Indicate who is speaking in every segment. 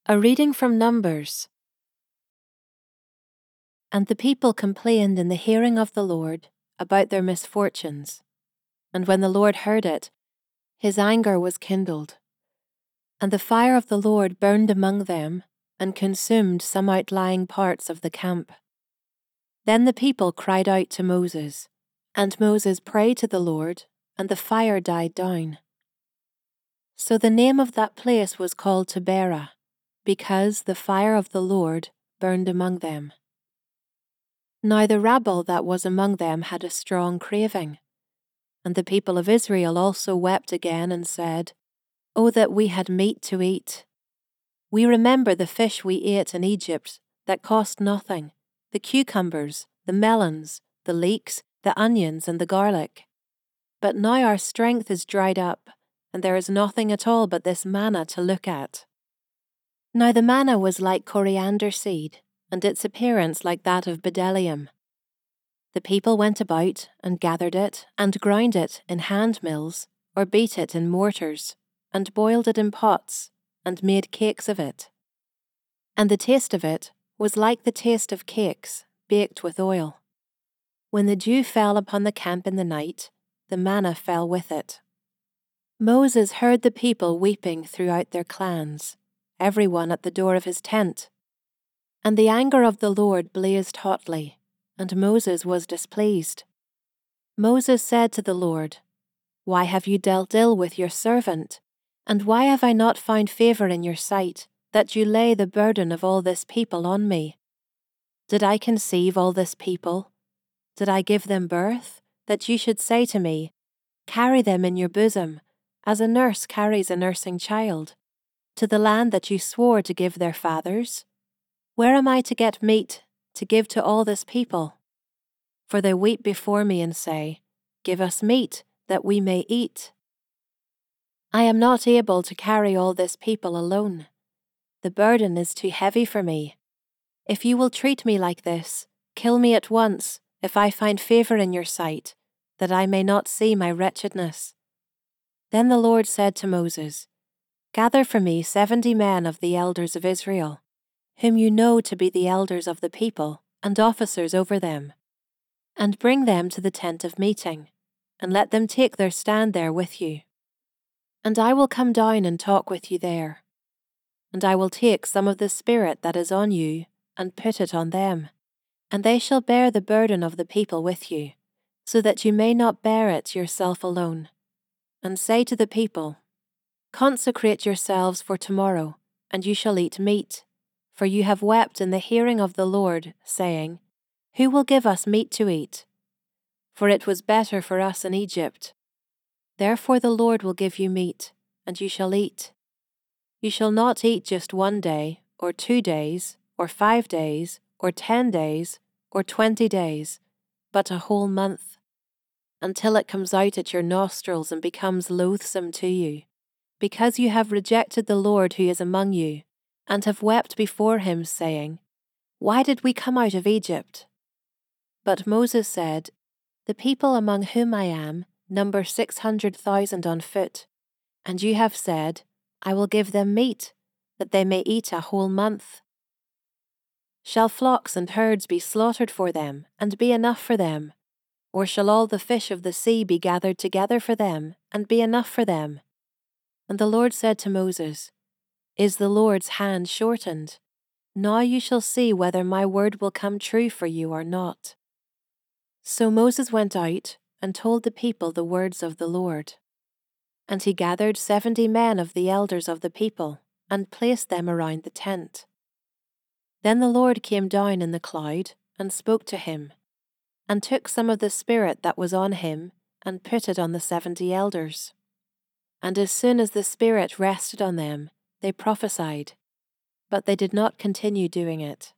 Speaker 1: A reading from Numbers. And the people complained in the hearing of the Lord about their misfortunes. And when the Lord heard it, his anger was kindled. And the fire of the Lord burned among them and consumed some outlying parts of the camp. Then the people cried out to Moses, and Moses prayed to the Lord, and the fire died down. So the name of that place was called Taberah, because the fire of the Lord burned among them. Now the rabble that was among them had a strong craving. And the people of Israel also wept again and said, "O that we had meat to eat! We remember the fish we ate in Egypt that cost nothing, the cucumbers, the melons, the leeks, the onions, and the garlic. But now our strength is dried up, and there is nothing at all but this manna to look at." Now the manna was like coriander seed, and its appearance like that of bdellium. The people went about and gathered it and ground it in hand mills, or beat it in mortars, and boiled it in pots, and made cakes of it. And the taste of it was like the taste of cakes baked with oil. When the dew fell upon the camp in the night, the manna fell with it. Moses heard the people weeping throughout their clans, every one at the door of his tent. And the anger of the Lord blazed hotly, and Moses was displeased. Moses said to the Lord, "Why have you dealt ill with your servant? And why have I not found favor in your sight, that you lay the burden of all this people on me? Did I conceive all this people? Did I give them birth, that you should say to me, 'Carry them in your bosom, as a nurse carries a nursing child, to the land that you swore to give their fathers?' Where am I to get meat to give to all this people? For they weep before me and say, 'Give us meat, that we may eat.' I am not able to carry all this people alone. The burden is too heavy for me. If you will treat me like this, kill me at once, if I find favor in your sight, that I may not see my wretchedness." Then the Lord said to Moses, "Gather for me 70 men of the elders of Israel, whom you know to be the elders of the people and officers over them, and bring them to the tent of meeting, and let them take their stand there with you. And I will come down and talk with you there. And I will take some of the Spirit that is on you and put it on them, and they shall bear the burden of the people with you, so that you may not bear it yourself alone. And say to the people, 'Consecrate yourselves for tomorrow, and you shall eat meat. For you have wept in the hearing of the Lord, saying, Who will give us meat to eat? For it was better for us in Egypt. Therefore the Lord will give you meat, and you shall eat. You shall not eat just 1 day, or 2 days, or 5 days, or 10 days, or 20 days, but a whole month, until it comes out at your nostrils and becomes loathsome to you, because you have rejected the Lord who is among you, and have wept before him, saying, Why did we come out of Egypt?' But Moses said, The people among whom I am number 600,000 on foot, and you have said, I will give them meat, that they may eat a whole month. Shall flocks and herds be slaughtered for them, and be enough for them? Or shall all the fish of the sea be gathered together for them, and be enough for them?" And the Lord said to Moses, "Is the Lord's hand shortened? Now you shall see whether my word will come true for you or not." So Moses went out and told the people the words of the Lord. And he gathered 70 men of the elders of the people, and placed them around the tent. Then the Lord came down in the cloud, and spoke to him, and took some of the Spirit that was on him, and put it on the 70 elders. And as soon as the Spirit rested on them, they prophesied, but they did not continue doing it.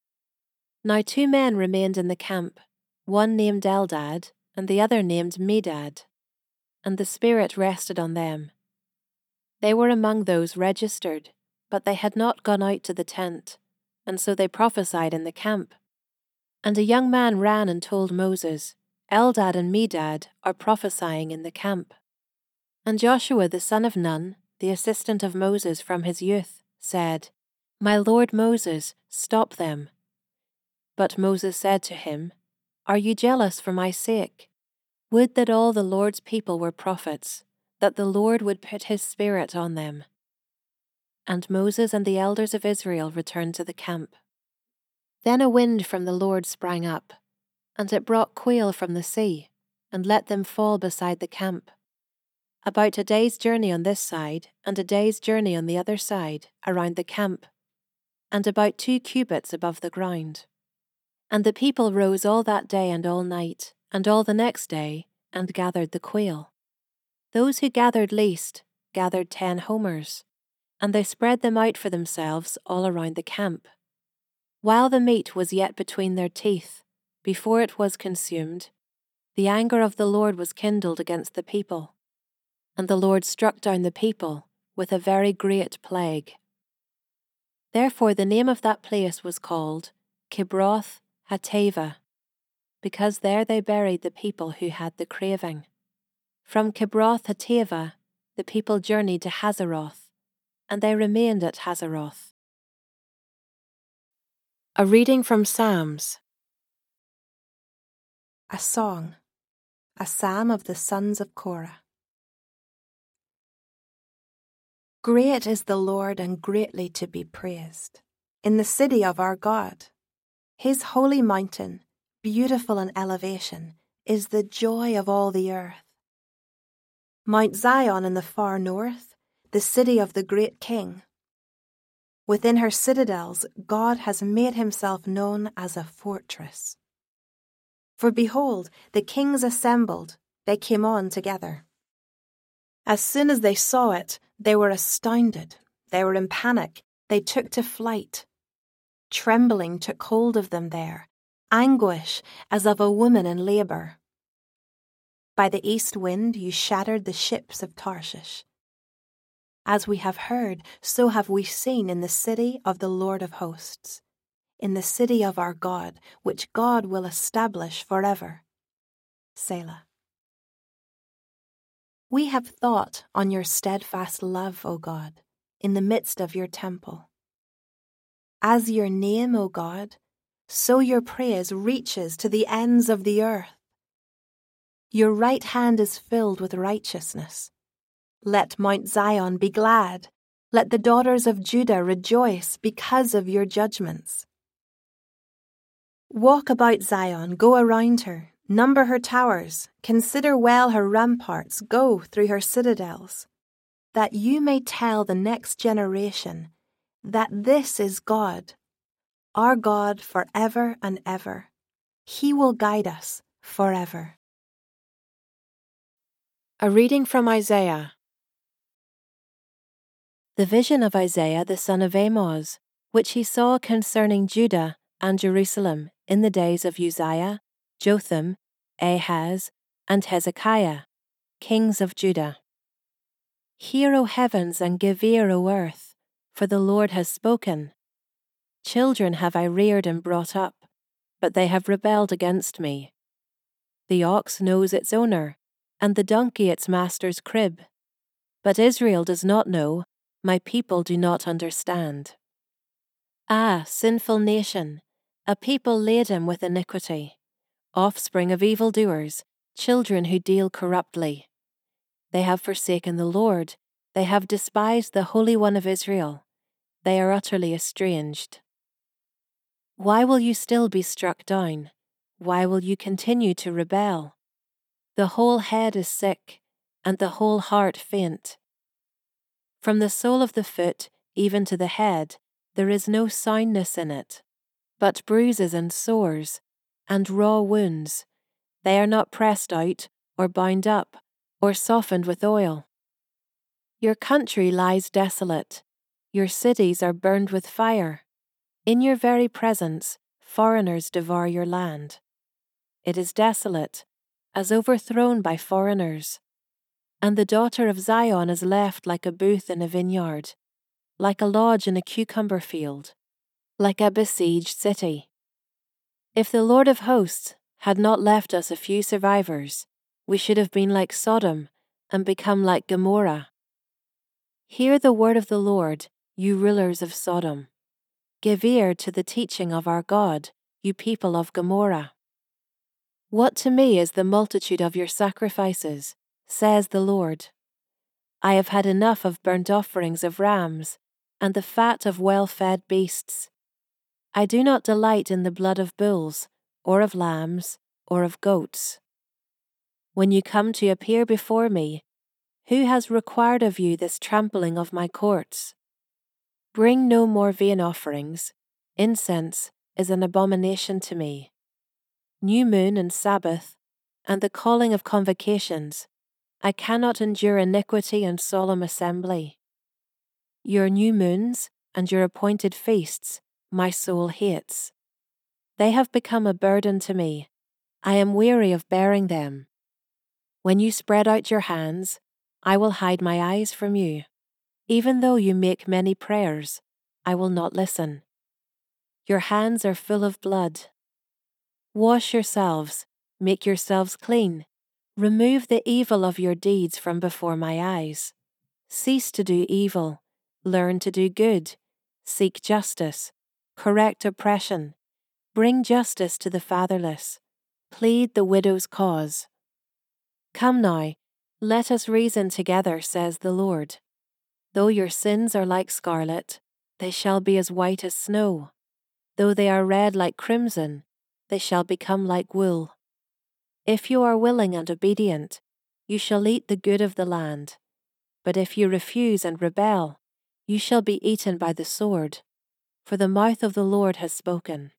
Speaker 1: Now 2 men remained in the camp, one named Eldad, and the other named Medad, and the Spirit rested on them. They were among those registered, but they had not gone out to the tent, and so they prophesied in the camp. And a young man ran and told Moses, Eldad and Medad are prophesying in the camp. And Joshua the son of Nun, the assistant of Moses from his youth, said, "My lord Moses, stop them." But Moses said to him, "Are you jealous for my sake? Would that all the Lord's people were prophets, that the Lord would put his spirit on them." And Moses and the elders of Israel returned to the camp. Then a wind from the Lord sprang up, and it brought quail from the sea, and let them fall beside the camp, about a day's journey on this side, and a day's journey on the other side, around the camp, and about 2 cubits above the ground. And the people rose all that day and all night, and all the next day, and gathered the quail. Those who gathered least gathered 10 homers, and they spread them out for themselves all around the camp. While the meat was yet between their teeth, before it was consumed, the anger of the Lord was kindled against the people, and the Lord struck down the people with a very great plague. Therefore the name of that place was called Kibroth Hattaavah, because there they buried the people who had the craving. From Kibroth Hattaavah the people journeyed to Hazeroth, and they remained at Hazeroth. A reading from Psalms.
Speaker 2: A song, a psalm of the sons of Korah. Great is the Lord and greatly to be praised, in the city of our God. His holy mountain, beautiful in elevation, is the joy of all the earth. Mount Zion in the far north, the city of the great King. Within her citadels, God has made himself known as a fortress. For behold, the kings assembled, they came on together. As soon as they saw it, they were astounded, they were in panic, they took to flight. Trembling took hold of them there, anguish as of a woman in labor. By the east wind you shattered the ships of Tarshish. As we have heard, so have we seen in the city of the Lord of hosts, in the city of our God, which God will establish forever. Selah. We have thought on your steadfast love, O God, in the midst of your temple. As your name, O God, so your praise reaches to the ends of the earth. Your right hand is filled with righteousness. Let Mount Zion be glad. Let the daughters of Judah rejoice because of your judgments. Walk about Zion, go around her, number her towers, consider well her ramparts, go through her citadels, that you may tell the next generation that this is God, our God forever and ever. He will guide us forever.
Speaker 1: A reading from Isaiah. The vision of Isaiah the son of Amoz, which he saw concerning Judah and Jerusalem in the days of Uzziah, Jotham, Ahaz, and Hezekiah, kings of Judah. Hear, O heavens, and give ear, O earth, for the Lord has spoken. Children have I reared and brought up, but they have rebelled against me. The ox knows its owner, and the donkey its master's crib. But Israel does not know, my people do not understand. Ah, sinful nation, a people laden with iniquity, offspring of evildoers, children who deal corruptly. They have forsaken the Lord, they have despised the Holy One of Israel. They are utterly estranged. Why will you still be struck down? Why will you continue to rebel? The whole head is sick, and the whole heart faint. From the sole of the foot even to the head, there is no soundness in it, but bruises and sores, and raw wounds. They are not pressed out, or bound up, or softened with oil. Your country lies desolate, your cities are burned with fire. In your very presence, foreigners devour your land. It is desolate, as overthrown by foreigners. And the daughter of Zion is left like a booth in a vineyard, like a lodge in a cucumber field, like a besieged city. If the Lord of hosts had not left us a few survivors, we should have been like Sodom and become like Gomorrah. Hear the word of the Lord, you rulers of Sodom. Give ear to the teaching of our God, you people of Gomorrah. What to me is the multitude of your sacrifices, says the Lord. I have had enough of burnt offerings of rams, and the fat of well-fed beasts. I do not delight in the blood of bulls, or of lambs, or of goats. When you come to appear before me, who has required of you this trampling of my courts? Bring no more vain offerings. Incense is an abomination to me. New moon and Sabbath, and the calling of convocations, I cannot endure iniquity and solemn assembly. Your new moons and your appointed feasts my soul hates. They have become a burden to me. I am weary of bearing them. When you spread out your hands, I will hide my eyes from you. Even though you make many prayers, I will not listen. Your hands are full of blood. Wash yourselves, make yourselves clean. Remove the evil of your deeds from before my eyes. Cease to do evil, learn to do good, seek justice, correct oppression, bring justice to the fatherless, plead the widow's cause. Come now, let us reason together, says the Lord. Though your sins are like scarlet, they shall be as white as snow. Though they are red like crimson, they shall become like wool. If you are willing and obedient, you shall eat the good of the land. But if you refuse and rebel, you shall be eaten by the sword, for the mouth of the Lord has spoken.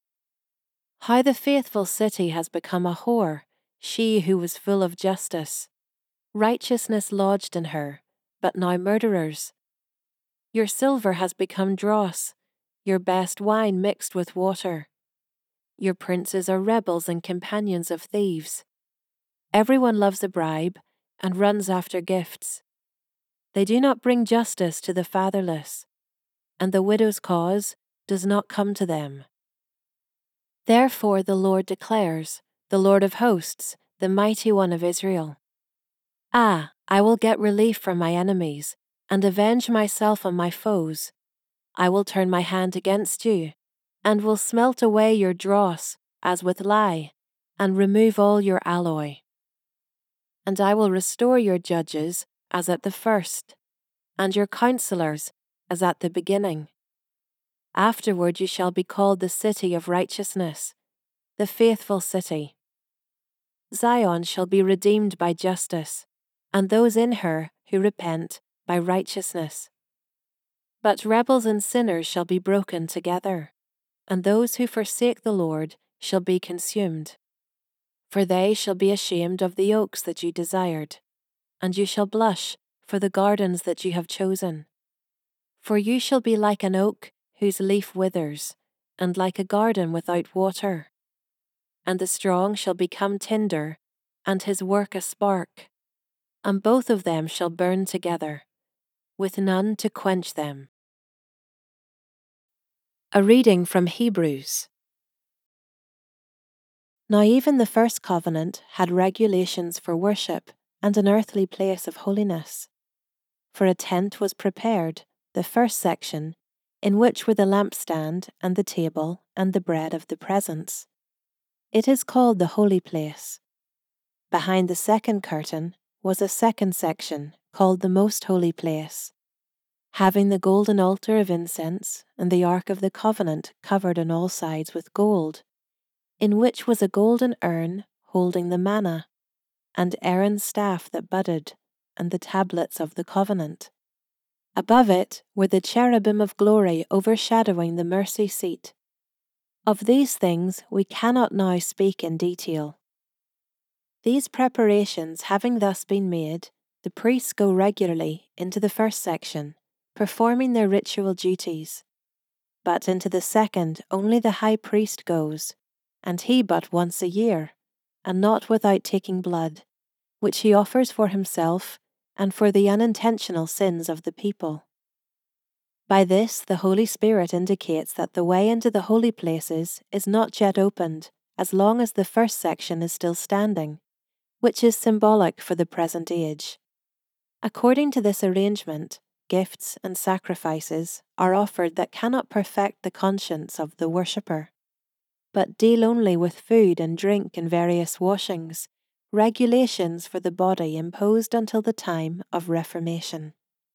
Speaker 1: How the faithful city has become a whore, she who was full of justice. Righteousness lodged in her, but now murderers. Your silver has become dross, your best wine mixed with water. Your princes are rebels and companions of thieves. Everyone loves a bribe and runs after gifts. They do not bring justice to the fatherless, and the widow's cause does not come to them. Therefore the Lord declares, the Lord of hosts, the mighty one of Israel. Ah, I will get relief from my enemies, and avenge myself on my foes. I will turn my hand against you, and will smelt away your dross as with lye, and remove all your alloy. And I will restore your judges as at the first, and your counselors as at the beginning. Afterward you shall be called the city of righteousness, the faithful city. Zion shall be redeemed by justice, and those in her who repent by righteousness. But rebels and sinners shall be broken together, and those who forsake the Lord shall be consumed. For they shall be ashamed of the oaks that you desired, and you shall blush for the gardens that you have chosen. For you shall be like an oak whose leaf withers, and like a garden without water. And the strong shall become tinder, and his work a spark, and both of them shall burn together, with none to quench them. A reading from Hebrews. Now even the first covenant had regulations for worship and an earthly place of holiness. For a tent was prepared, the first section, in which were the lampstand and the table and the bread of the presence. It is called the holy place. Behind the second curtain was a second section called the most holy place, having the golden altar of incense and the ark of the covenant covered on all sides with gold, in which was a golden urn holding the manna, and Aaron's staff that budded, and the tablets of the covenant. Above it were the cherubim of glory overshadowing the mercy seat. Of these things we cannot now speak in detail. These preparations having thus been made, the priests go regularly into the first section, performing their ritual duties. But into the second only the high priest goes, and he but once a year, and not without taking blood, which he offers for himself and for the unintentional sins of the people. By this the Holy Spirit indicates that the way into the holy places is not yet opened, as long as the first section is still standing, which is symbolic for the present age. According to this arrangement, gifts, and sacrifices are offered that cannot perfect the conscience of the worshipper, but deal only with food and drink and various washings, regulations for the body imposed until the time of Reformation.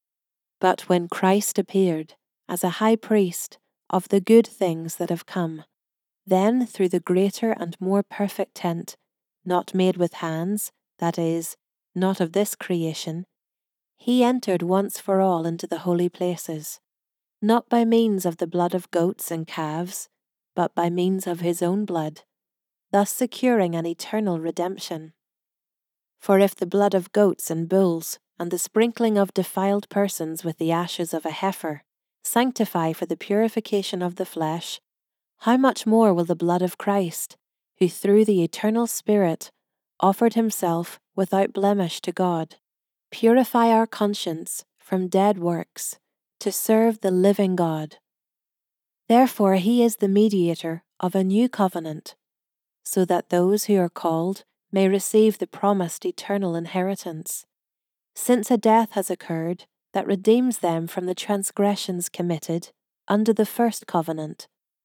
Speaker 1: But when Christ appeared as a high priest of the good things that have come, then through the greater and more perfect tent, not made with hands, that is, not of this creation, he entered once for all into the holy places, not by means of the blood of goats and calves, but by means of his own blood, thus securing an eternal redemption. For if the blood of goats and bulls, and the sprinkling of defiled persons with the ashes of a heifer, sanctify for the purification of the flesh, how much more will the blood of Christ, who through the eternal Spirit offered himself without blemish to God, purify our conscience from dead works, to serve the living God. Therefore he is the mediator of a new covenant, so that those who are called may receive the promised eternal inheritance, since a death has occurred that redeems them from the transgressions committed under the first covenant.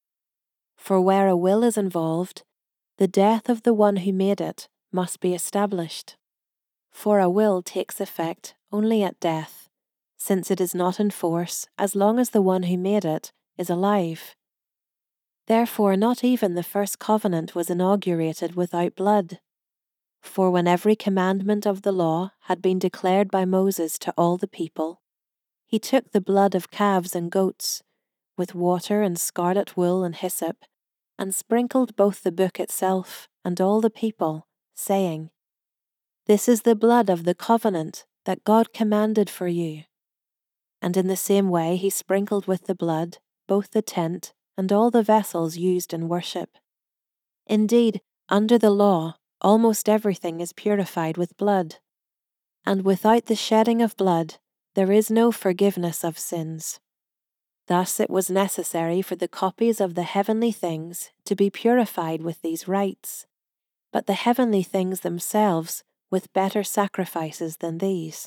Speaker 1: For where a will is involved, the death of the one who made it must be established. For a will takes effect only at death, since it is not in force as long as the one who made it is alive. Therefore not even the first covenant was inaugurated without blood. For when every commandment of the law had been declared by Moses to all the people, he took the blood of calves and goats, with water and scarlet wool and hyssop, and sprinkled both the book itself and all the people, saying, "This is the blood of the covenant that God commanded for you." And in the same way he sprinkled with the blood both the tent and all the vessels used in worship. Indeed, under the law, almost everything is purified with blood, and without the shedding of blood, there is no forgiveness of sins. Thus it was necessary for the copies of the heavenly things to be purified with these rites, but the heavenly things themselves with better sacrifices than these.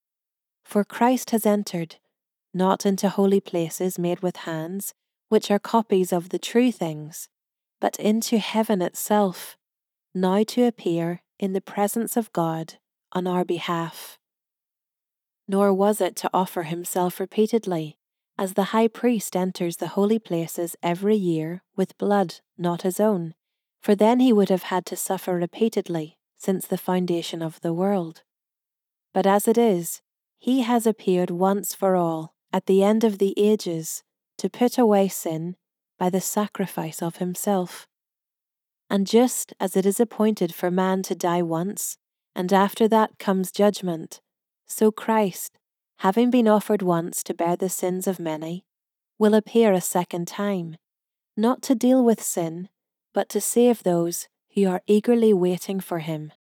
Speaker 1: For Christ has entered, not into holy places made with hands, which are copies of the true things, but into heaven itself, now to appear in the presence of God on our behalf. Nor was it to offer himself repeatedly, as the high priest enters the holy places every year with blood not his own, for then he would have had to suffer repeatedly since the foundation of the world. But as it is, he has appeared once for all at the end of the ages to put away sin by the sacrifice of himself. And just as it is appointed for man to die once, and after that comes judgment, so Christ, having been offered once to bear the sins of many, will appear a second time, not to deal with sin, but to save those who are eagerly waiting for him.